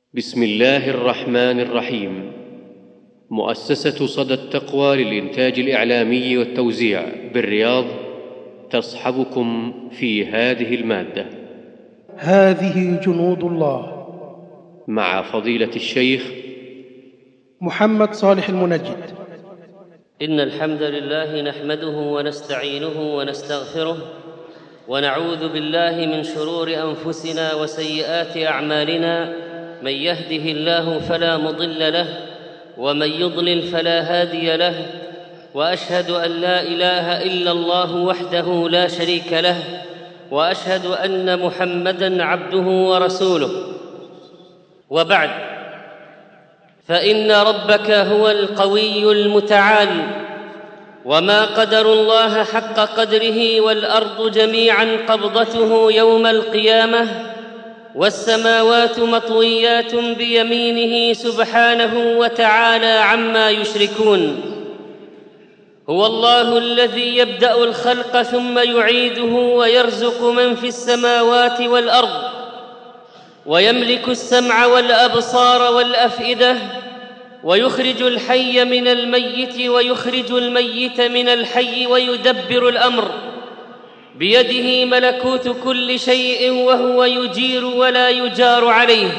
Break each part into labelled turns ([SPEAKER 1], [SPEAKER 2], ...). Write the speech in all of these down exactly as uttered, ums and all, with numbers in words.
[SPEAKER 1] بسم الله الرحمن الرحيم. مؤسسة صدى التقوى للإنتاج الإعلامي والتوزيع بالرياض تصحبكم في هذه المادة.
[SPEAKER 2] هذه جنود الله،
[SPEAKER 1] مع فضيلة الشيخ
[SPEAKER 2] محمد صالح المنجد.
[SPEAKER 3] إن الحمد لله نحمده ونستعينه ونستغفره، ونعوذ بالله من شرور أنفسنا وسيئات أعمالنا. من يهده الله فلا مضل له، ومن يضلل فلا هادي له، وأشهد أن لا إله إلا الله وحده لا شريك له، وأشهد أن محمدًا عبده ورسوله. وبعد، فإن ربك هو القوي المتعال، وما قدروا الله حق قدره، والأرض جميعاً قبضته يوم القيامة، والسماوات مطويات بيمينه سبحانه وتعالى عما يشركون. هو الله الذي يبدأ الخلق ثم يعيده، ويرزق من في السماوات والأرض، ويملك السمع والأبصار والأفئدة، ويخرج الحي من الميت ويخرج الميت من الحي، ويدبر الأمر. بيده ملكوت كل شيء، وهو يجير ولا يجار عليه،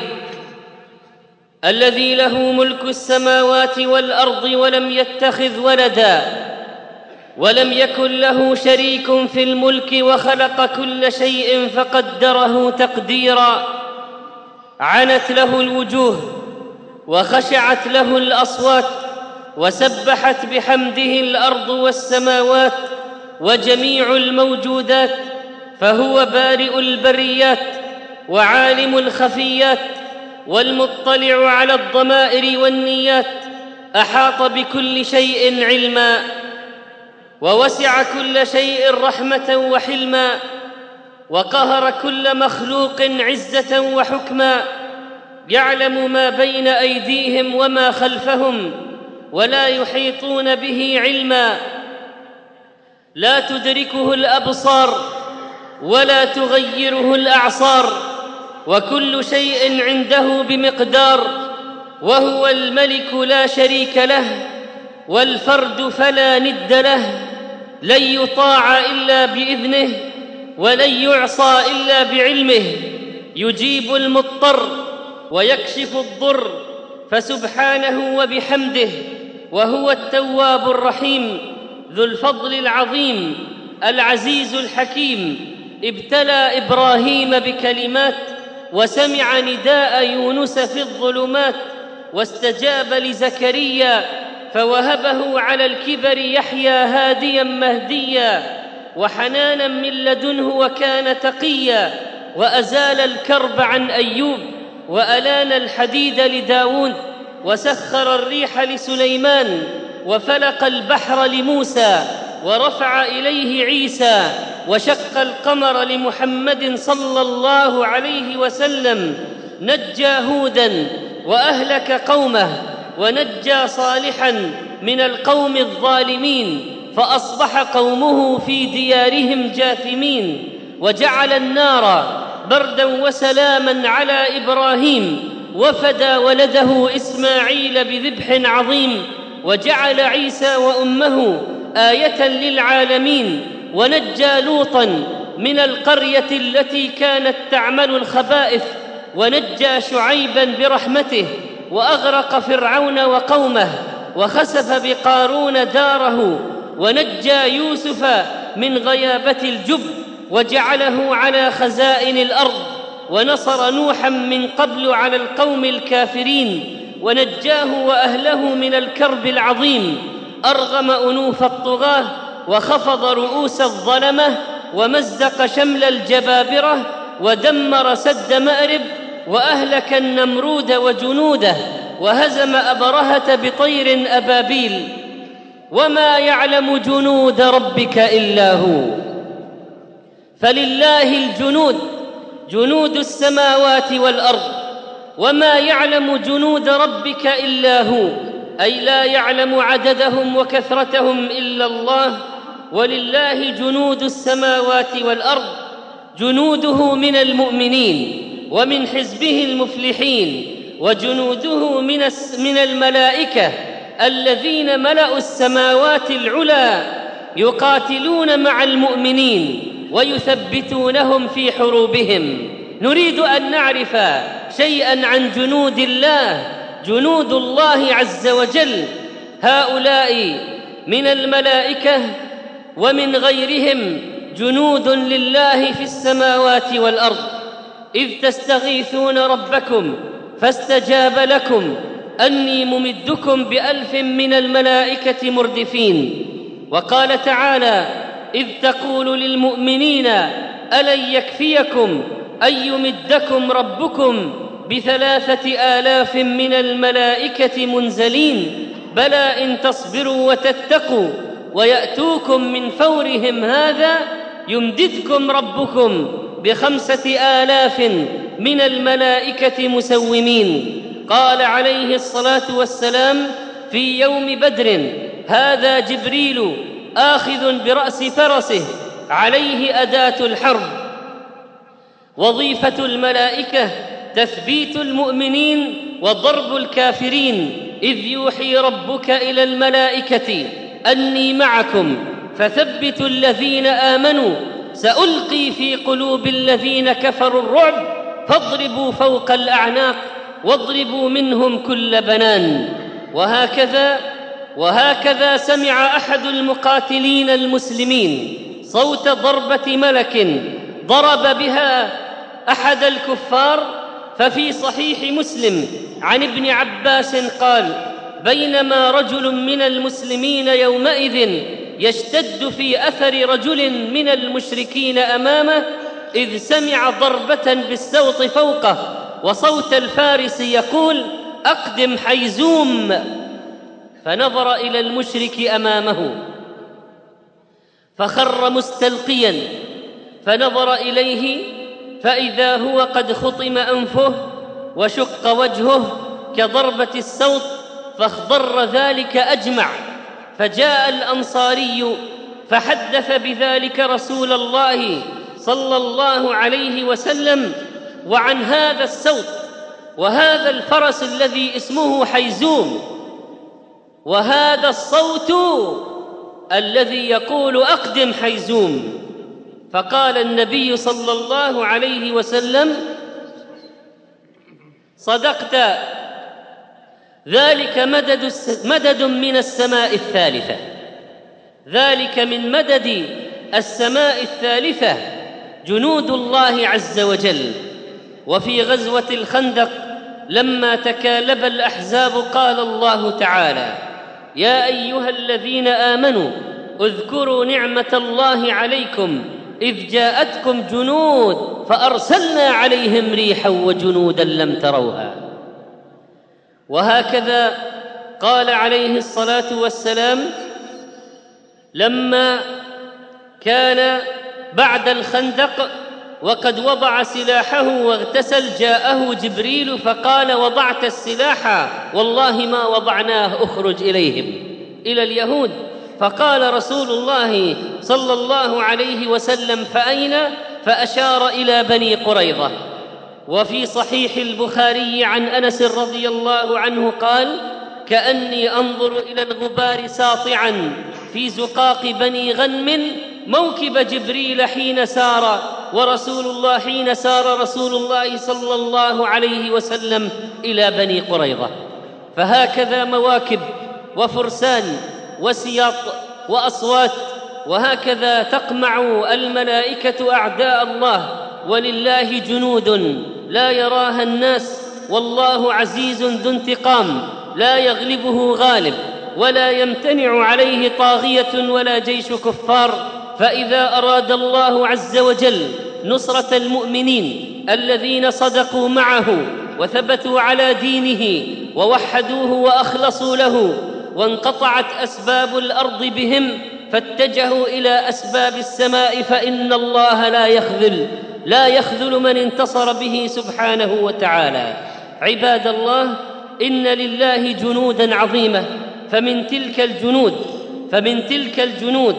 [SPEAKER 3] الذي له ملك السماوات والأرض، ولم يتخذ ولداً، ولم يكن له شريك في الملك، وخلق كل شيء فقدره تقديراً. عنت له الوجوه، وخشعت له الأصوات، وسبحت بحمده الأرض والسماوات وجميع الموجودات. فهو بارئ البريات، وعالم الخفيات، والمطلع على الضمائر والنيات. أحاط بكل شيء علما، ووسع كل شيء رحمة وحلما، وقهر كل مخلوق عزة وحكما. يعلم ما بين أيديهم وما خلفهم، ولا يحيطون به علما. لا تدركه الأبصار، ولا تغيره الأعصار، وكل شيء عنده بمقدار. وهو الملك لا شريك له، والفرد فلا ند له. لن يطاع إلا بإذنه، ولن يعصى إلا بعلمه. يجيب المضطر ويكشف الضر، فسبحانه وبحمده. وهو التواب الرحيم، ذو الفضل العظيم، العزيز الحكيم. ابتلى إبراهيم بكلمات، وسمع نداء يونس في الظلمات، واستجاب لزكريا فوهبه على الكبر يحيى هاديا مهديا، وحنانا من لدنه وكان تقيا. وأزال الكرب عن أيوب، وألان الحديد لداود، وسخر الريح لسليمان، وفلق البحر لموسى، ورفع إليه عيسى، وشق القمر لمحمد صلى الله عليه وسلم. نجى هودا وأهلك قومه، ونجى صالحا من القوم الظالمين، فأصبح قومه في ديارهم جاثمين. وجعل النار بردا وسلاما على إبراهيم، وفدى ولده إسماعيل بذبح عظيم. وجعل عيسى وأمه آية للعالمين، ونجى لوطا من القرية التي كانت تعمل الخبائث، ونجى شعيبا برحمته، وأغرق فرعون وقومه، وخسف بقارون داره، ونجى يوسف من غيابة الجب، وجعله على خزائن الأرض، ونصر نوحا من قبل على القوم الكافرين، ونجاه وأهله من الكرب العظيم. أرغم أنوف الطغاة، وخفض رؤوس الظلمة، ومزق شمل الجبابرة، ودمر سد مأرب، وأهلك النمرود وجنوده، وهزم أبرهة بطير أبابيل. وما يعلم جنود ربك إلا هو. فلله الجنود، جنود السماوات والأرض. وما يعلم جنود ربك إلا هو، أي لا يعلم عددهم وكثرتهم إلا الله. ولله جنود السماوات والأرض، جنوده من المؤمنين ومن حزبه المفلحين، وجنوده من من الملائكة الذين ملأوا السماوات العلى يقاتلون مع المؤمنين ويثبتونهم في حروبهم. نريد أن نعرف شيئا عن جنود الله، جنود الله عز وجل. هؤلاء من الملائكة ومن غيرهم جنود لله في السماوات والأرض. إذ تستغيثون ربكم فاستجاب لكم أني ممدكم بألف من الملائكة مردفين. وقال تعالى: إذ تقول للمؤمنين ألن يكفيكم أن يمدكم ربكم بثلاثة آلاف من الملائكة منزلين بلى إن تصبروا وتتقوا ويأتوكم من فورهم هذا يمددكم ربكم بخمسة آلاف من الملائكة مسومين. قال عليه الصلاة والسلام في يوم بدر: هذا جبريل آخذ برأس فرسه عليه أداة الحرب. وظيفة الملائكة تثبيت المؤمنين وضرب الكافرين، إذ يوحي ربك إلى الملائكة أني معكم فثبتوا الذين آمنوا سألقي في قلوب الذين كفروا الرعب فاضربوا فوق الأعناق واضربوا منهم كل بنان. وهكذا وهكذا سمع أحد المقاتلين المسلمين صوت ضربة ملك ضرب بها أحد الكفار. ففي صحيح مسلم عن ابن عباس قال: بينما رجل من المسلمين يومئذ يشتد في أثر رجل من المشركين أمامه إذ سمع ضربة بالسوط فوقه وصوت الفارس يقول: أقدم حيزوم. فنظر إلى المشرك أمامه فخر مستلقيا، فنظر إليه فإذا هو قد خطم أنفه وشق وجهه كضربة السوط، فاخضر ذلك أجمع. فجاء الأنصاري فحدث بذلك رسول الله صلى الله عليه وسلم وعن هذا السوط وهذا الفرس الذي اسمه حيزوم وهذا الصوت الذي يقول: أقدم حيزوم. فقال النبي صلى الله عليه وسلم: صدقت، ذلك مدد, مدد من السماء الثالثة، ذلك من مدد السماء الثالثة جنود الله عز وجل. وفي غزوة الخندق لما تكالب الأحزاب قال الله تعالى: يا أيها الذين آمنوا اذكروا نعمة الله عليكم إذ جاءتكم جنود فأرسلنا عليهم ريحا وجنودا لم تروها. وهكذا قال عليه الصلاة والسلام لما كان بعد الخندق وقد وضع سلاحه واغتسل جاءه جبريل فقال: وضعت السلاح؟ والله ما وضعناه، اخرج إليهم، إلى اليهود. فقال رسول الله صلى الله عليه وسلم: فأين؟ فأشار إلى بني قريظة. وفي صحيح البخاري عن أنس رضي الله عنه قال: كأني أنظر إلى الغبار ساطعا في زقاق بني غنم موكب جبريل حين سار ورسول الله حين سار رسول الله صلى الله عليه وسلم إلى بني قريظة. فهكذا مواكب وفرسان وسياط وأصوات، وهكذا تقمع الملائكة أعداء الله، ولله جنود لا يراها الناس، والله عزيز ذو انتقام لا يغلبه غالب ولا يمتنع عليه طاغية ولا جيش كفار. فإذا أراد الله عز وجل نصرة المؤمنين الذين صدقوا معه وثبتوا على دينه ووحدوه وأخلصوا له وانقطعت أسباب الأرض بهم فاتجهوا إلى أسباب السماء، فإن الله لا يخذل لا يخذل من انتصر به سبحانه وتعالى. عباد الله، إن لله جنودا عظيمة، فمن تلك الجنود فمن تلك الجنود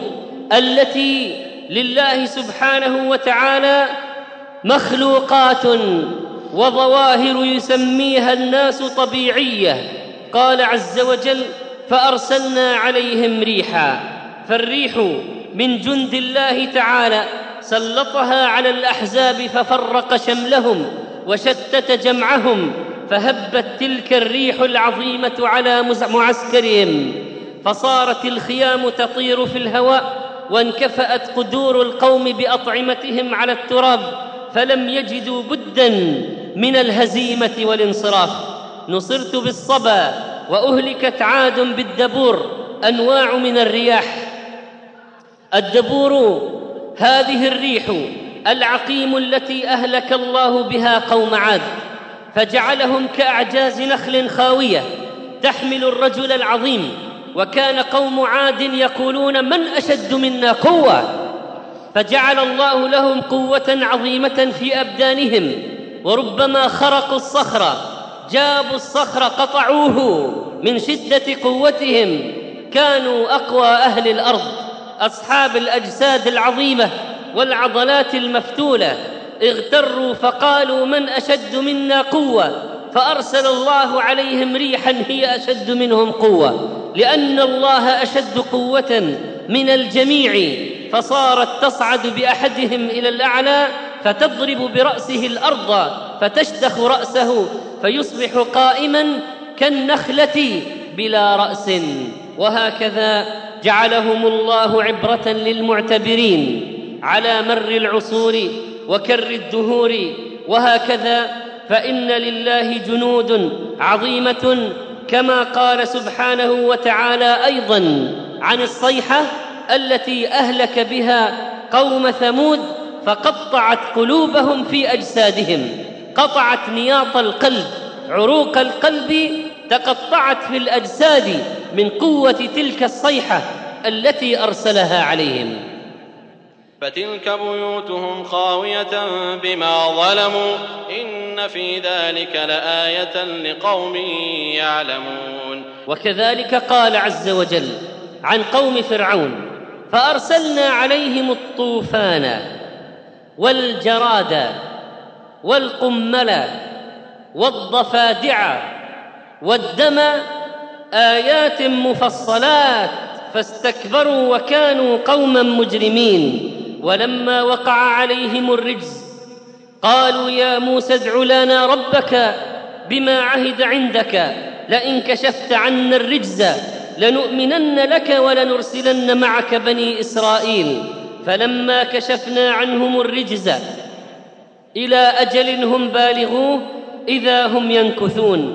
[SPEAKER 3] التي لله سبحانه وتعالى مخلوقات وظواهر يسميها الناس طبيعية. قال عز وجل: فأرسلنا عليهم ريحا. فالريح من جند الله تعالى سلطها على الأحزاب ففرق شملهم وشتت جمعهم، فهبت تلك الريح العظيمة على معسكرهم، فصارت الخيام تطير في الهواء، وانكفأت قدور القوم بأطعمتهم على التراب، فلم يجدوا بدا من الهزيمة والانصراف. نصرت بالصبا وأهلكت عاد بالدبور. أنواع من الرياح. الدبور هذه الريح العقيم التي أهلك الله بها قوم عاد، فجعلهم كأعجاز نخل خاوية تحمل الرجل العظيم. وكان قوم عاد يقولون: من أشد منا قوة؟ فجعل الله لهم قوة عظيمة في أبدانهم، وربما خرقوا الصخر، جابوا الصخر قطعوه من شدة قوتهم. كانوا أقوى أهل الأرض، أصحاب الأجساد العظيمة والعضلات المفتولة. اغتروا فقالوا: من أشد منا قوة؟ فأرسل الله عليهم ريحا هي أشد منهم قوة، لأن الله أشد قوة من الجميع. فصارت تصعد بأحدهم إلى الأعلى فتضرب برأسه الأرض فتشدخ رأسه فيصبح قائما كالنخلة بلا رأس. وهكذا جعلهم الله عبرة للمعتبرين على مر العصور وكر الدهور. وهكذا فإن لله جنود عظيمة، كما قال سبحانه وتعالى أيضا عن الصيحة التي أهلك بها قوم ثمود، فقطعت قلوبهم في أجسادهم. قطعت نياط القلب، عروق القلب تقطعت في الأجساد من قوة تلك الصيحة التي أرسلها عليهم.
[SPEAKER 4] فتلك بيوتهم خاوية بما ظلموا إن في ذلك لآية لقوم يعلمون.
[SPEAKER 3] وكذلك قال عز وجل عن قوم فرعون: فأرسلنا عليهم الطوفان والجراد والقمل والضفادع والدم آيات مفصلات فاستكبروا وكانوا قوما مجرمين. ولما وقع عليهم الرجز قالوا: يا موسى ادع لنا ربك بما عهد عندك لئن كشفت عنا الرجز لنؤمنن لك ولنرسلن معك بني إسرائيل. فلما كشفنا عنهم الرجز إلى أجل هم بالغوه إذا هم ينكثون.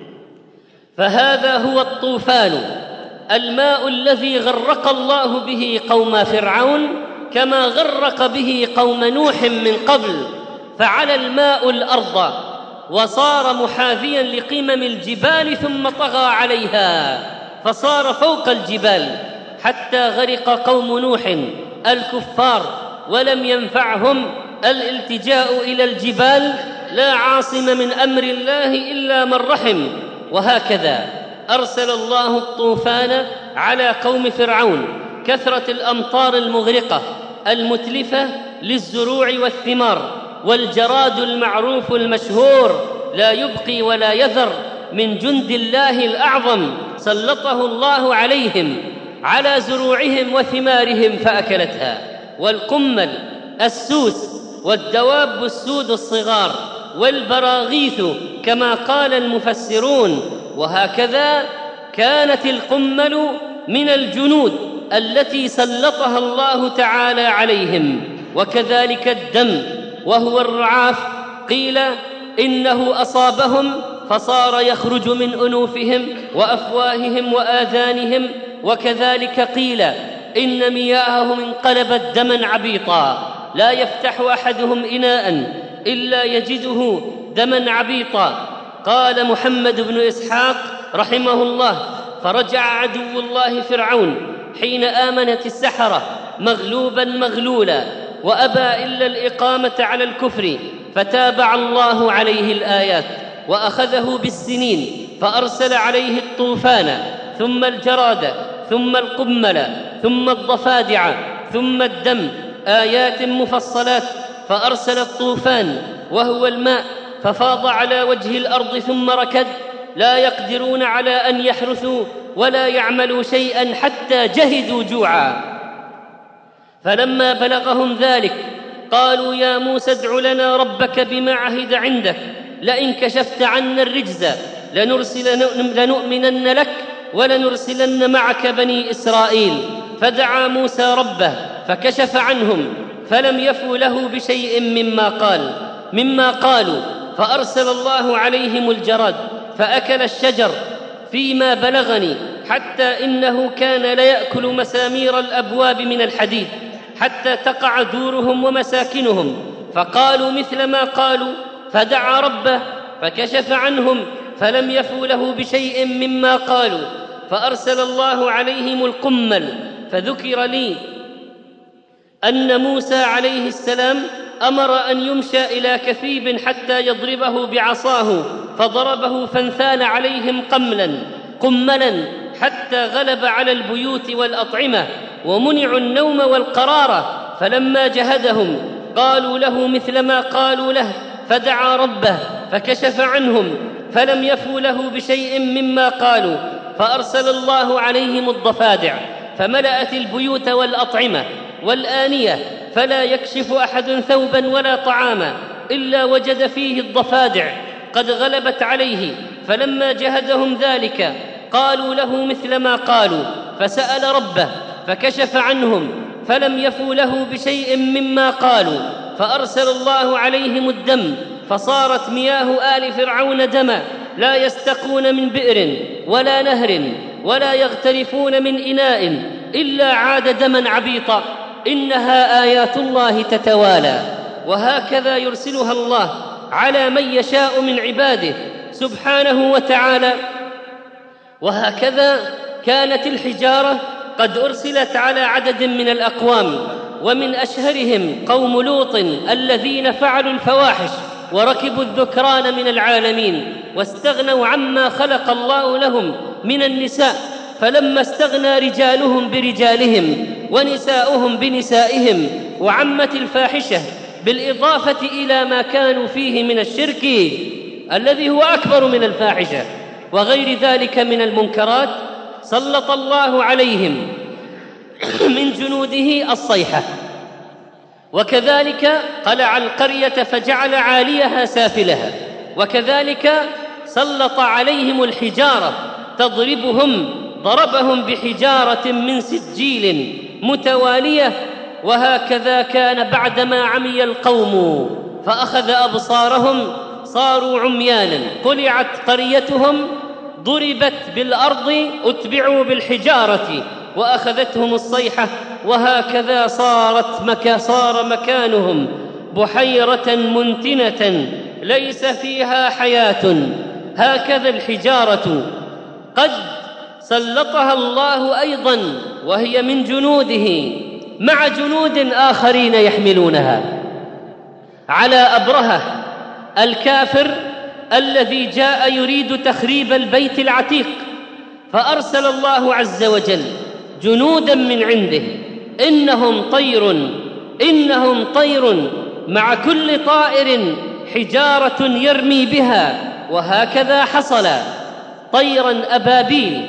[SPEAKER 3] فهذا هو الطوفان، الماء الذي غرق الله به قوم فرعون كما غرق به قوم نوح من قبل. فعلى الماء الأرض وصار محاذيا لقمم الجبال ثم طغى عليها فصار فوق الجبال، حتى غرق قوم نوح الكفار ولم ينفعهم الالتجاء إلى الجبال. لا عاصم من أمر الله إلا من رحم. وهكذا أرسل الله الطوفان على قوم فرعون، كثرة الأمطار المغرقة المتلفة للزروع والثمار، والجراد المعروف المشهور لا يبقي ولا يذر من جند الله الأعظم سلطه الله عليهم على زروعهم وثمارهم فأكلتها. والقمل السوس والدواب السود الصغار والبراغيث كما قال المفسرون. وهكذا كانت القمل من الجنود التي سلطها الله تعالى عليهم. وكذلك الدم وهو الرعاف، قيل إنه أصابهم فصار يخرج من أنوفهم وأفواههم وآذانهم. وكذلك قيل إن مياههم انقلبت دما عبيطا، لا يفتح أحدهم إناء إلا يجده دما عبيطا. قال محمد بن إسحاق رحمه الله: فرجع عدو الله فرعون حين آمنت السحرة مغلوبا مغلولا، وأبى إلا الإقامة على الكفر، فتابع الله عليه الآيات وأخذه بالسنين، فأرسل عليه الطوفان ثم الجراد ثم القمل ثم الضفادع ثم الدم، آيات مفصلات. فأرسل الطوفان وهو الماء ففاض على وجه الأرض ثم ركد، لا يقدرون على أن يحرثوا ولا يعملوا شيئا حتى جهدوا جوعا. فلما بلغهم ذلك قالوا يا موسى ادع لنا ربك بما عهد عندك لئن كشفت عنا الرجز لنرسل لنؤمنن لك ولنرسلن معك بني إسرائيل. فدعا موسى ربه فكشف عنهم فلم يفوا له بشيء مما قال مما قالوا فأرسل الله عليهم الجراد فأكل الشجر فيما بلغني، حتى إنه كان ليأكل مسامير الأبواب من الحديد حتى تقع دورهم ومساكنهم. فقالوا مثل ما قالوا، فدعا ربه فكشف عنهم فلم يفوا له بشيء مما قالوا، فأرسل الله عليهم القمل. فذكر لي أن موسى عليه السلام أمر أن يمشى إلى كثيب حتى يضربه بعصاه، فضربه فانثال عليهم قملا قملا حتى غلب على البيوت والأطعمة ومنعوا النوم والقرارة. فلما جهدهم قالوا له مثل ما قالوا له، فدعا ربه فكشف عنهم فلم يفوا له بشيء مما قالوا، فأرسل الله عليهم الضفادع فملأت البيوت والأطعمة والآنية، فلا يكشف أحد ثوبا ولا طعاما إلا وجد فيه الضفادع قد غلبت عليه. فلما جهدهم ذلك قالوا له مثل ما قالوا، فسأل ربه فكشف عنهم فلم يفوا له بشيء مما قالوا، فأرسل الله عليهم الدم فصارت مياه آل فرعون دما، لا يستقون من بئر ولا نهر ولا يغترفون من إناء إلا عاد دما عبيطا. إنها آيات الله تتوالى، وهكذا يرسلها الله على من يشاء من عباده سبحانه وتعالى. وهكذا كانت الحجارة قد أرسلت على عدد من الأقوام، ومن أشهرهم قوم لوط الذين فعلوا الفواحش وركبوا الذكران من العالمين واستغنوا عما خلق الله لهم من النساء. فلما استغنى رجالهم برجالهم ونساؤهم بنسائهم وعمت الفاحشة بالإضافة إلى ما كانوا فيه من الشرك الذي هو أكبر من الفاحشة وغير ذلك من المنكرات، سلط الله عليهم من جنوده الصيحة. وكذلك قلع القرية فجعل عاليها سافلها، وكذلك سلط عليهم الحجارة تضربهم ضربهم بحجارة من سجيل متوالية. وهكذا كان بعدما عمي القوم فأخذ أبصارهم صاروا عميانا، قلعت قريتهم ضربت بالأرض أتبعوا بالحجارة وأخذتهم الصيحة. وهكذا صارت مكا صار مكانهم بحيرة منتنة ليس فيها حياة. هكذا الحجارة قد سلطها الله أيضا وهي من جنوده مع جنود آخرين يحملونها على أبرهة الكافر الذي جاء يريد تخريب البيت العتيق، فأرسل الله عز وجل جنودا من عنده، إنهم طير إنهم طير مع كل طائر حجارة يرمي بها. وهكذا حصل طيرا أبابيل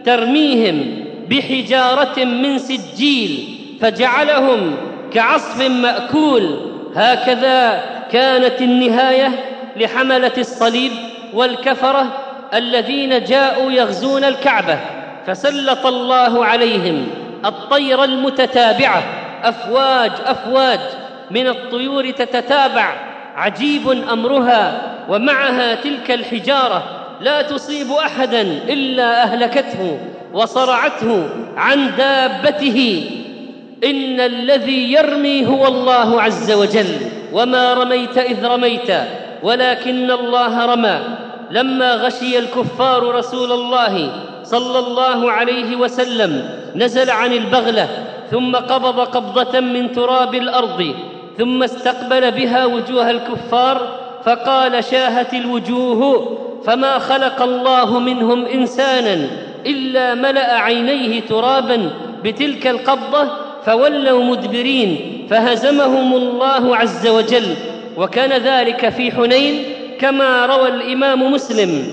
[SPEAKER 3] ترميهم بحجارة من سجيل فجعلهم كعصف مأكول. هكذا كانت النهاية لحملة الصليب والكفرة الذين جاءوا يغزون الكعبة، فسلط الله عليهم الطير المتتابعة، أفواج أفواج من الطيور تتتابع، عجيب أمرها، ومعها تلك الحجارة لا تصيب أحدا إلا أهلكته وصرعته عن دابته. إن الذي يرمي هو الله عز وجل، وما رميت إذ رميت ولكن الله رمى. لما غشي الكفار رسول الله صلى الله عليه وسلم نزل عن البغلة ثم قبض قبضة من تراب الأرض ثم استقبل بها وجوه الكفار فقال شاهت الوجوه فما خلق الله منهم إنسانا إلا ملأ عينيه ترابا بتلك القبضة فولوا مدبرين فهزمهم الله عز وجل. وكان ذلك في حنين كما روى الإمام مسلم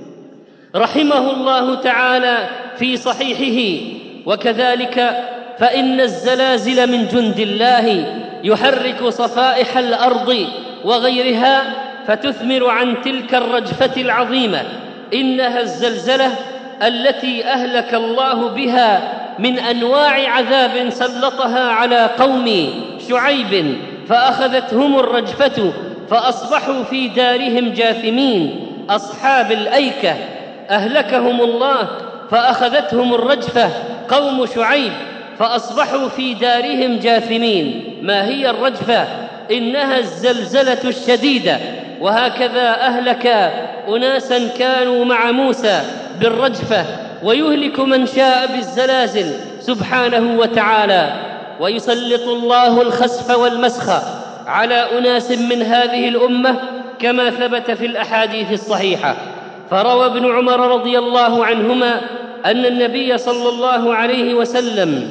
[SPEAKER 3] رحمه الله تعالى في صحيحه: وكذلك فإن الزلازل من جند الله يحرك صفائح الأرض وغيرها فتثمر عن تلك الرجفة العظيمة. إنها الزلزلة التي أهلك الله بها من أنواع عذاب سلطها على قوم شعيب، فأخذتهم الرجفة فأصبحوا في دارهم جاثمين. أصحاب الأيكة أهلكهم الله فأخذتهم الرجفة قوم شعيب فأصبحوا في دارهم جاثمين. ما هي الرجفة؟ إنها الزلزلة الشديدة. وهكذا أهلك أناسا كانوا مع موسى بالرجفة، ويهلك من شاء بالزلازل سبحانه وتعالى. ويسلط الله الخسف والمسخ على أناس من هذه الأمة كما ثبت في الأحاديث الصحيحة. فروى ابن عمر رضي الله عنهما أن النبي صلى الله عليه وسلم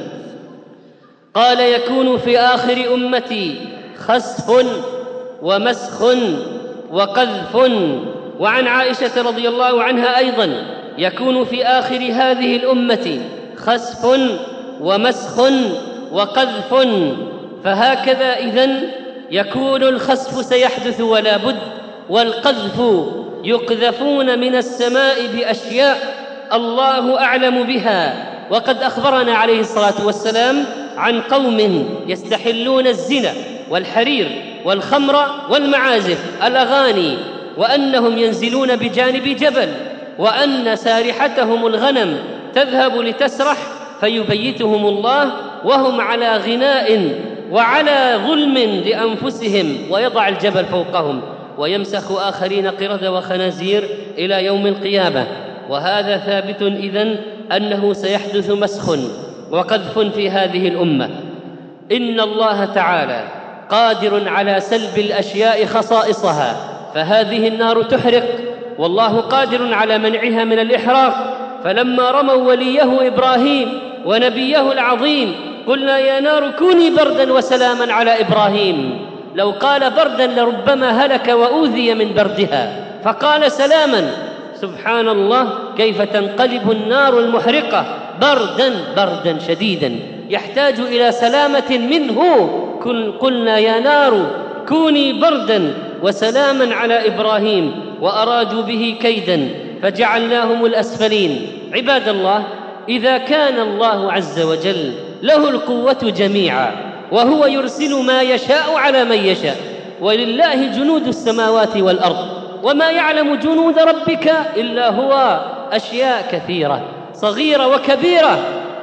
[SPEAKER 3] قال: يكون في آخر أمتي خسف ومسخ وقذف. وعن عائشة رضي الله عنها أيضا: يكون في آخر هذه الأمة خسف ومسخ وقذف. فهكذا إذن يكون الخسف سيحدث ولا بد، والقذف يقذفون من السماء بأشياء الله أعلم بها. وقد أخبرنا عليه الصلاة والسلام عن قوم يستحلون الزنا والحرير والخمر والمعازف الأغاني، وأنهم ينزلون بجانب جبل، وأن سارحتهم الغنم تذهب لتسرح فيبيتهم الله وهم على غناء وعلى ظلم لأنفسهم، ويضع الجبل فوقهم ويمسخ آخرين قردة وخنازير إلى يوم القيامة. وهذا ثابت إذن أنه سيحدث مسخ وقذف في هذه الأمة. إن الله تعالى قادر على سلب الأشياء خصائصها، فهذه النار تحرق والله قادر على منعها من الإحراق. فلما رموا وليه إبراهيم ونبيه العظيم قلنا: يا نار كوني بردا وسلاما على إبراهيم. لو قال بردا لربما هلك وأوذي من بردها، فقال سلاما. سبحان الله، كيف تنقلب النار المحرقة بردا بردا شديدا يحتاج إلى سلامة منه. قلنا: يا نار كوني بردا وسلاما على إبراهيم، وأرادوا به كيدا فجعلناهم الأسفلين. عباد الله، إذا كان الله عز وجل له القوة جميعا، وهو يرسل ما يشاء على من يشاء، ولله جنود السماوات والأرض، وما يعلم جنود ربك إلا هو، أشياء كثيرة صغيرة وكبيرة،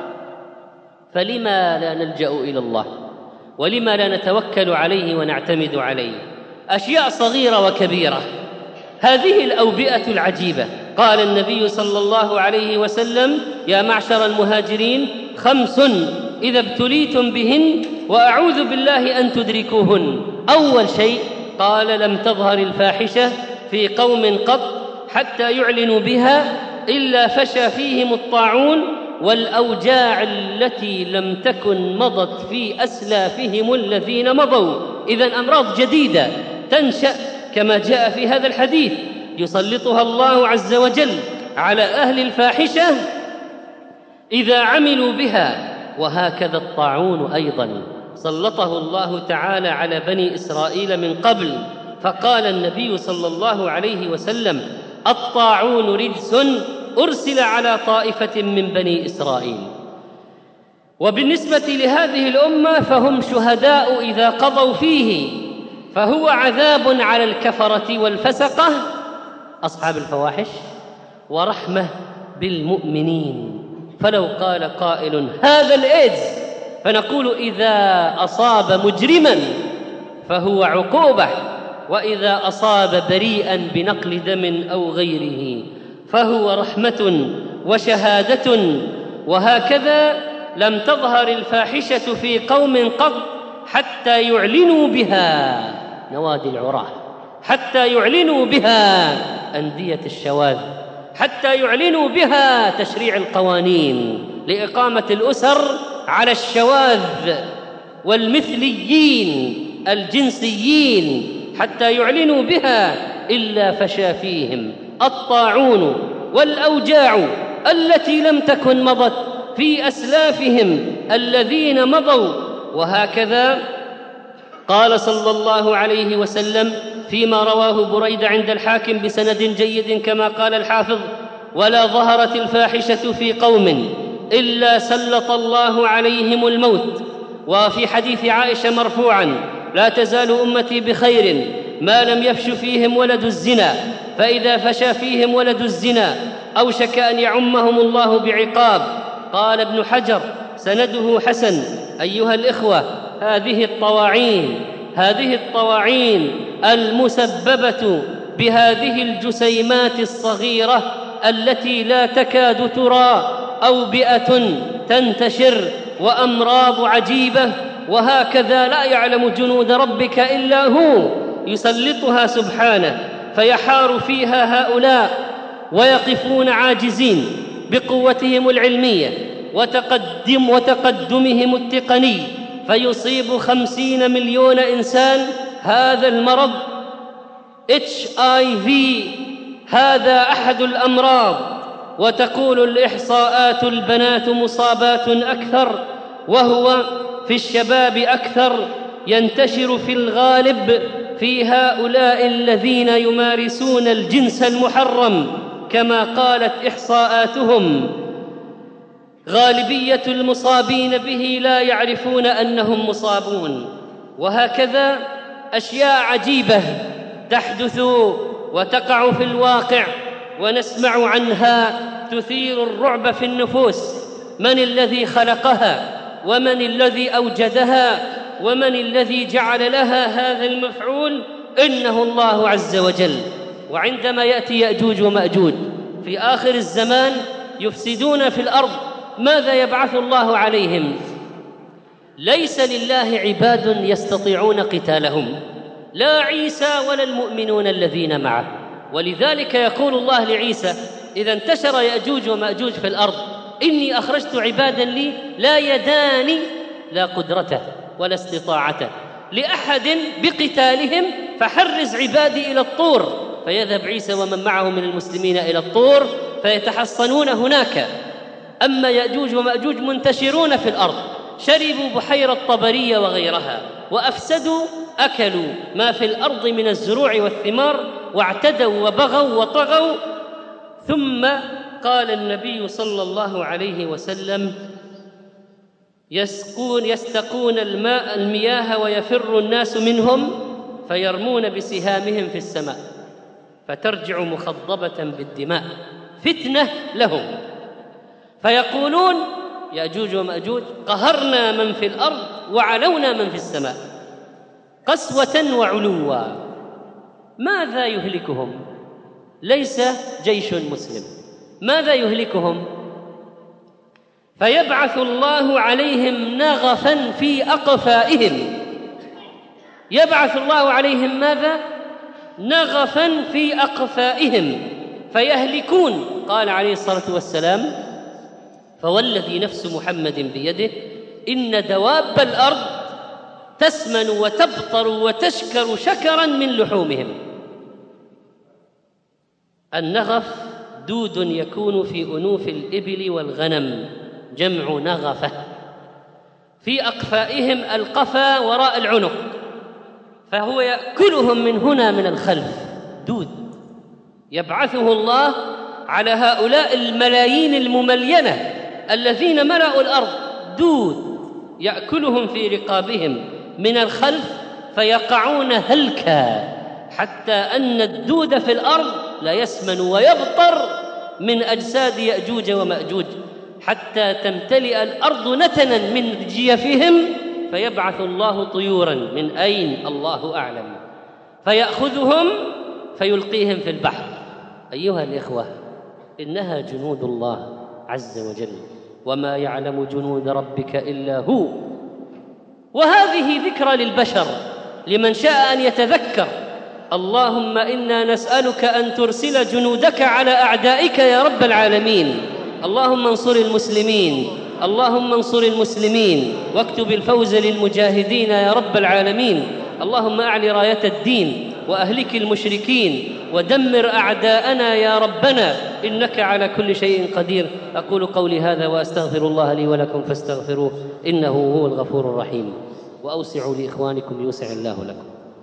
[SPEAKER 3] فلما لا نلجأ إلى الله؟ ولما لا نتوكل عليه ونعتمد عليه؟ أشياء صغيرة وكبيرة. هذه الأوبئة العجيبة، قال النبي صلى الله عليه وسلم: يا معشر المهاجرين خمس إذا ابتليتم بهن وأعوذ بالله أن تدركوهن. أول شيء قال: لم تظهر الفاحشة في قوم قط حتى يعلنوا بها إلا فشى فيهم الطاعون والأوجاع التي لم تكن مضت في أسلافهم الذين مضوا. إذن أمراض جديدة تنشأ كما جاء في هذا الحديث، يسلطها الله عز وجل على أهل الفاحشة إذا عملوا بها. وهكذا الطاعون أيضا سلطه الله تعالى على بني إسرائيل من قبل، فقال النبي صلى الله عليه وسلم: الطاعون رجس أرسل على طائفة من بني إسرائيل. وبالنسبة لهذه الأمة فهم شهداء إذا قضوا فيه، فهو عذاب على الكفرة والفسقة أصحاب الفواحش، ورحمة بالمؤمنين. فلو قال قائل: هذا الإيدز، فنقول: إذا أصاب مجرما فهو عقوبة، وإذا أصاب بريئا بنقل دم أو غيره فهو رحمة وشهادة. وهكذا لم تظهر الفاحشة في قوم قط حتى يعلنوا بها نوادي العراة، حتى يعلنوا بها أندية الشواذ، حتى يعلنوا بها تشريع القوانين لإقامة الأسر على الشواذ والمثليين الجنسيين، حتى يعلنوا بها إلا فشى فيهم الطاعون والأوجاع التي لم تكن مضت في أسلافهم الذين مضوا. وهكذا قال صلى الله عليه وسلم فيما رواه بريدة عند الحاكم بسند جيد كما قال الحافظ: ولا ظهرت الفاحشة في قوم إلا سلط الله عليهم الموت. وفي حديث عائشة مرفوعا: لا تزال أمتي بخير ما لم يفش فيهم ولد الزنا، فإذا فشى فيهم ولد الزنا أوشك أن يعمهم الله بعقاب. قال ابن حجر: سنده حسن. أيها الإخوة، هذه الطواعين هذه الطواعين المسببة بهذه الجسيمات الصغيرة التي لا تكاد ترى، أوبئة تنتشر وأمراض عجيبة، وهكذا لا يعلم جنود ربك إلا هو، يسلطها سبحانه فيحار فيها هؤلاء ويقفون عاجزين بقوتهم العلمية وتقدم وتقدمهم التقني، فيصيب خمسين مليون إنسان هذا المرض إتش آي في. هذا أحد الأمراض. وتقول الإحصاءات: البنات مصابات أكثر، وهو في الشباب أكثر، ينتشر في الغالب في هؤلاء الذين يمارسون الجنس المحرم كما قالت إحصاءاتهم. غالبية المصابين به لا يعرفون أنهم مصابون. وهكذا أشياء عجيبة تحدث وتقع في الواقع ونسمع عنها تثير الرعب في النفوس. من الذي خلقها؟ ومن الذي أوجدها؟ ومن الذي جعل لها هذا المفعول؟ إنه الله عز وجل. وعندما يأتي يأجوج ومأجوج في آخر الزمان يفسدون في الأرض، ماذا يبعث الله عليهم؟ ليس لله عباد يستطيعون قتالهم، لا عيسى ولا المؤمنون الذين معه. ولذلك يقول الله لعيسى إذا انتشر يأجوج ومأجوج في الأرض: إني أخرجت عبادا لي لا يدان لا قدرته ولا استطاعته لأحد بقتالهم، فحرز عبادي إلى الطور. فيذهب عيسى ومن معه من المسلمين إلى الطور فيتحصنون هناك. أما يأجوج ومأجوج منتشرون في الأرض، شربوا بحيرة طبرية وغيرها، وأفسدوا، أكلوا ما في الأرض من الزروع والثمار، واعتدوا وبغوا وطغوا. ثم قال النبي صلى الله عليه وسلم: يسقون يستقون الماء المياه ويفر الناس منهم فيرمون بسهامهم في السماء فترجع مخضبة بالدماء، فتنة لهم. فيقولون يأجوج ومأجوج: قهرنا من في الأرض وعلونا من في السماء، قسوة وعلوا. ماذا يهلكهم؟ ليس جيش مسلم. ماذا يهلكهم؟ فيبعث الله عليهم نغفا في أقفائهم. يبعث الله عليهم ماذا؟ نغفا في أقفائهم فيهلكون. قال عليه الصلاة والسلام: فوالذي نفس محمد بيده إن دواب الأرض تسمن وتبطر وتشكر شكرا من لحومهم. النغف دود يكون في أنوف الإبل والغنم، جمع نغفة. في أقفائهم القفا وراء العنق، فهو يأكلهم من هنا من الخلف. دود يبعثه الله على هؤلاء الملايين المملينة الذين ملأوا الأرض، دود يأكلهم في رقابهم من الخلف فيقعون هلكا، حتى أن الدود في الأرض لا يسمن ويبطر من أجساد يأجوج ومأجوج، حتى تمتلئ الأرض نتنا من جيفهم، فيبعث الله طيورا من أين الله أعلم فيأخذهم فيلقيهم في البحر. أيها الإخوة، إنها جنود الله عز وجل، وما يعلم جنود ربك إلا هو. وهذه ذكرى للبشر لمن شاء أن يتذكر. اللهم إنا نسألك أن ترسل جنودك على أعدائك يا رب العالمين. اللهم انصر المسلمين، اللهم انصر المسلمين واكتب الفوز للمجاهدين يا رب العالمين. اللهم أعل راية الدين وأهلك المشركين ودمر أعداءنا يا ربنا إنك على كل شيء قدير. أقول قولي هذا وأستغفر الله لي ولكم فاستغفروه إنه هو الغفور الرحيم. وأوسعوا لإخوانكم يوسع الله لكم.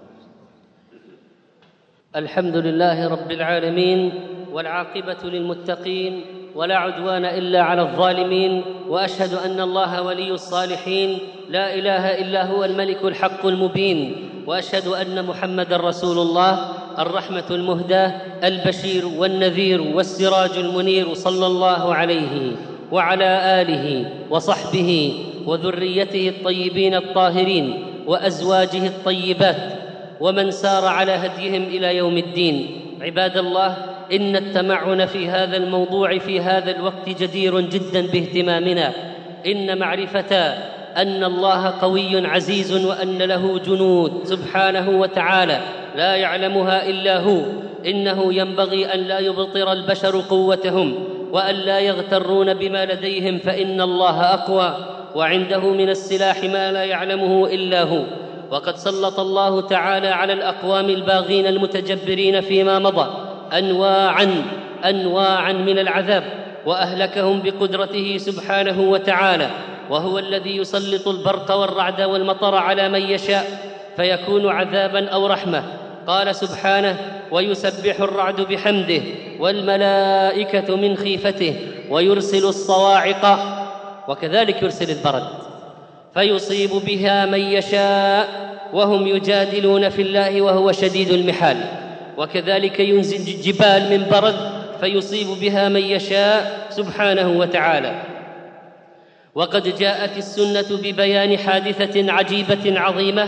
[SPEAKER 3] الحمد لله رب العالمين، والعاقبة للمتقين، ولا عدوان إلا على الظالمين، وأشهد أن الله ولي الصالحين، لا إله إلا هو الملك الحق المبين، وأشهد أن محمدًا رسول الله، الرحمة المهداة، البشير والنذير والسراج المنير، صلى الله عليه وعلى آله وصحبه وذريته الطيبين الطاهرين وأزواجه الطيبات ومن سار على هديهم إلى يوم الدين. عباد الله، إن التمعن في هذا الموضوع في هذا الوقت جدير جدا باهتمامنا. إن معرفة أن الله قوي عزيز وأن له جنود سبحانه وتعالى لا يعلمها إلا هو، إنه ينبغي أن لا يبطر البشر قوتهم وأن لا يغترون بما لديهم، فإن الله أقوى وعنده من السلاح ما لا يعلمه إلا هو. وقد سلط الله تعالى على الأقوام الباغين المتجبرين فيما مضى أنواعاً أنواعاً من العذاب، وأهلكهم بقدرته سبحانه وتعالى، وهو الذي يسلط البرق والرعد والمطر على من يشاء فيكون عذاباً أو رحمة. قال سبحانه: ويسبح الرعد بحمده والملائكة من خيفته ويرسل الصواعق، وكذلك يرسل البرد فيصيب بها من يشاء وهم يجادلون في الله وهو شديد المحال. وكذلك ينزل الجبال من برد فيصيب بها من يشاء سبحانه وتعالى. وقد جاءت السنة ببيان حادثة عجيبة عظيمة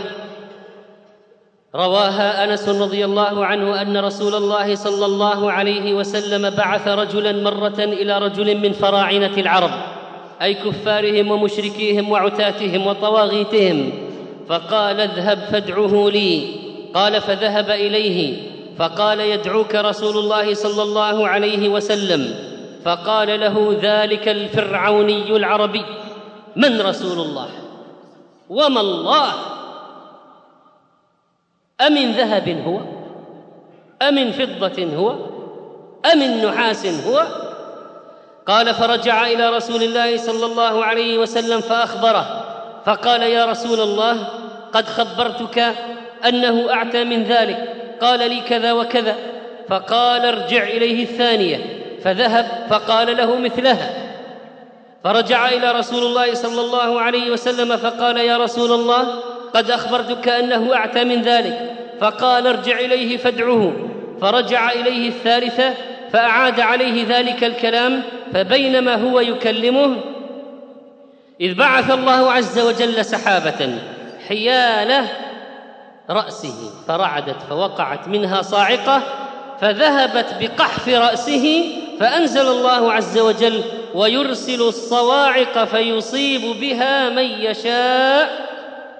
[SPEAKER 3] رواها أنس رضي الله عنه أن رسول الله صلى الله عليه وسلم بعث رجلاً مرة إلى رجل من فراعنة العرب، أي كفارهم ومشركيهم وعتاتهم وطواغيتهم، فقال: اذهب فادعه لي. قال: فذهب إليه فقال: يدعوك رسول الله صلى الله عليه وسلم. فقال له ذلك الفرعوني العربي: من رسول الله وما الله؟ أمن ذهب هو أمن فضة هو أمن نحاس هو؟ قال: فرجع إلى رسول الله صلى الله عليه وسلم فأخبره، فقال: يا رسول الله، قد خبرتك أنه أعتى من ذلك، قال لي كذا وكذا. فقال: ارجع إليه الثانية. فذهب فقال له مثلها. فرجع إلى رسول الله صلى الله عليه وسلم فقال: يا رسول الله، قد أخبرتك أنه أعتى من ذلك. فقال: ارجع إليه فادعه. فرجع إليه الثالثة فأعاد عليه ذلك الكلام. فبينما هو يكلمه إذ بعث الله عز وجل سحابة حيال رأسه فرعدت فوقعت منها صاعقة، فذهبت بقحف رأسه، فأنزل الله عز وجل: ويرسل الصواعق فيصيب بها من يشاء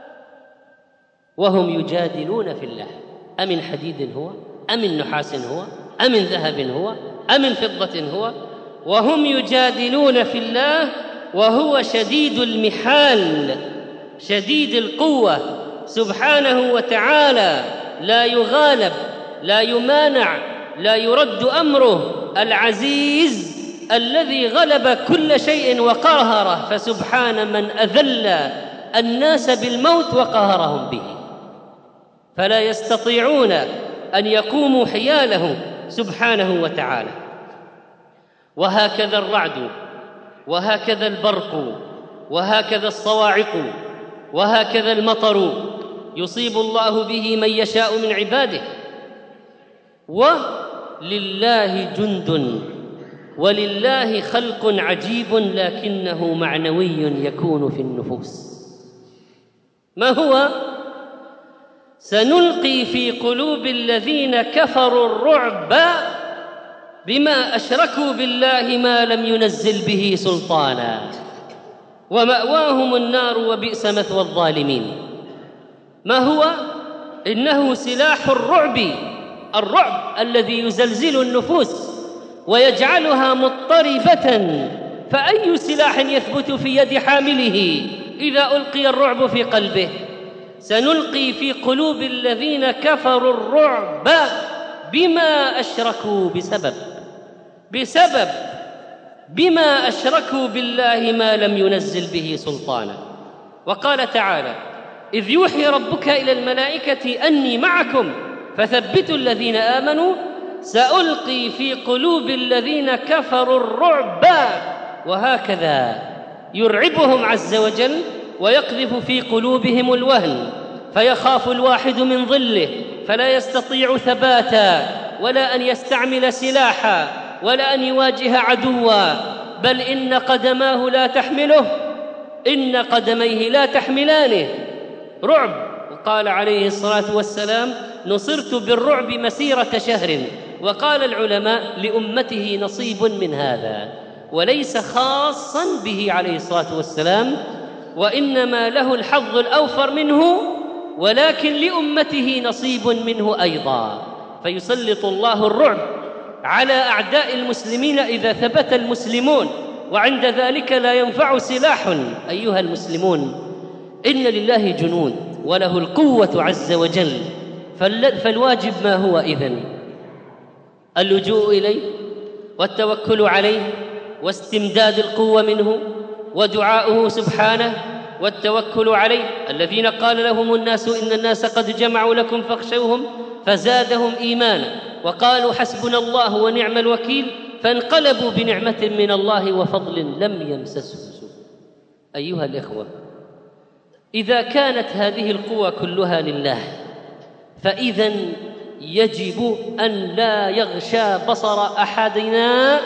[SPEAKER 3] وهم يجادلون في الله. أمن حديد هو أمن نحاس هو أمن ذهب هو أمن فضة هو؟ وهم يجادلون في الله وهو شديد المحال شديد القوة سبحانه وتعالى، لا يغالب لا يمانع لا يرد أمره، العزيز الذي غلب كل شيء وقهره، فسبحان من أذل الناس بالموت وقهرهم به، فلا يستطيعون أن يقوموا حياله سبحانه وتعالى. وهكذا الرعد، وهكذا البرق، وهكذا الصواعق، وهكذا المطر يصيب الله به من يشاء من عباده. ولله جند ولله خلق عجيب لكنه معنوي يكون في النفوس. ما هو؟ سنلقي في قلوب الذين كفروا الرعب بما أشركوا بالله ما لم ينزل به سلطانا ومأواهم النار وبئس مثوى الظالمين. ما هو؟ إنه سلاح الرعب، الرعب الذي يزلزل النفوس ويجعلها مضطربة، فأي سلاح يثبت في يد حامله إذا ألقي الرعب في قلبه؟ سنلقي في قلوب الذين كفروا الرعب بما أشركوا بسبب بسبب بما أشركوا بالله ما لم ينزل به سلطانا. وقال تعالى: إذ يوحي ربك إلى الملائكة أني معكم فثبتوا الذين آمنوا سألقي في قلوب الذين كفروا الرعب. وهكذا يرعبهم عز وجل ويقذف في قلوبهم الوهن، فيخاف الواحد من ظله فلا يستطيع ثباتا ولا أن يستعمل سلاحا ولا أن يواجه عدوا، بل إن قدماه لا تحمله، إن قدميه لا تحملانه. رعب. وقال عليه الصلاة والسلام: نصرت بالرعب مسيرة شهر. وقال العلماء: لأمته نصيب من هذا، وليس خاصا به عليه الصلاة والسلام، وإنما له الحظ الأوفر منه، ولكن لأمته نصيب منه أيضا. فيسلط الله الرعب على أعداء المسلمين إذا ثبت المسلمون، وعند ذلك لا ينفع سلاح. أيها المسلمون، إن لله جنود وله القوة عز وجل، فالواجب ما هو إذن؟ اللجوء إليه والتوكل عليه واستمداد القوة منه ودعاؤه سبحانه والتوكل عليه. الذين قال لهم الناس إن الناس قد جمعوا لكم فاخشوهم فزادهم إيمانا وقالوا حسبنا الله ونعم الوكيل فانقلبوا بنعمة من الله وفضل لم يمسسهم سوء. أيها الإخوة، إذا كانت هذه القوة كلها لله، فإذن يجب أن لا يغشى بصر أحدنا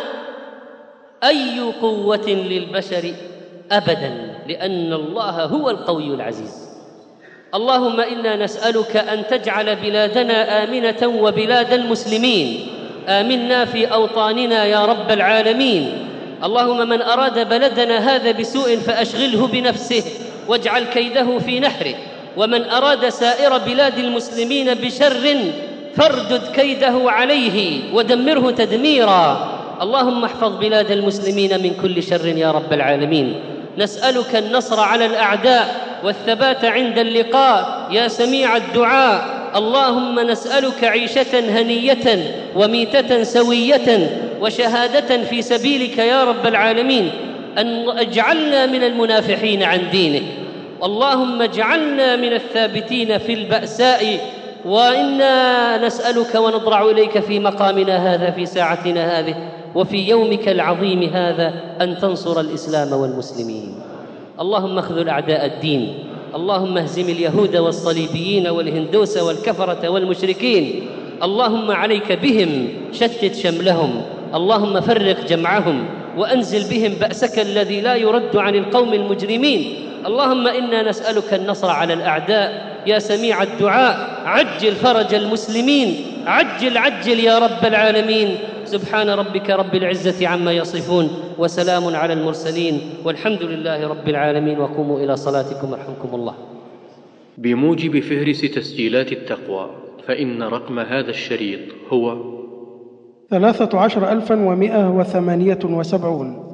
[SPEAKER 3] أي قوة للبشر أبداً، لأن الله هو القوي العزيز. اللهم إنا نسألك أن تجعل بلادنا آمنة وبلاد المسلمين، آمنا في أوطاننا يا رب العالمين. اللهم من أراد بلدنا هذا بسوء فأشغله بنفسه واجعل كيده في نحره، ومن أراد سائر بلاد المسلمين بشر فاردد كيده عليه ودمره تدميرا. اللهم احفظ بلاد المسلمين من كل شر يا رب العالمين. نسألك النصر على الأعداء والثبات عند اللقاء يا سميع الدعاء. اللهم نسألك عيشة هنية وميتة سوية وشهادة في سبيلك يا رب العالمين، أن اجعلنا من المنافحين عن دينك. اللهم اجعلنا من الثابتين في البأساء، وإنا نسألك ونضرع إليك في مقامنا هذا في ساعتنا هذه وفي يومك العظيم هذا أن تنصر الإسلام والمسلمين. اللهم اخذل أعداء الدين، اللهم اهزم اليهود والصليبيين والهندوس والكفرة والمشركين. اللهم عليك بهم، شتت شملهم، اللهم فرق جمعهم وأنزل بهم بأسك الذي لا يرد عن القوم المجرمين. اللهم إنا نسألك النصر على الأعداء يا سميع الدعاء. عجل فرج المسلمين، عجل عجل يا رب العالمين. سبحان ربك رب العزة عما يصفون وسلام على المرسلين والحمد لله رب العالمين. وقوموا إلى صلاتكم رحمكم الله.
[SPEAKER 1] بموجب فهرس تسجيلات التقوى، فإن رقم هذا الشريط هو
[SPEAKER 2] ثلاثة عشر ألفا ومائة وثمانية وسبعون.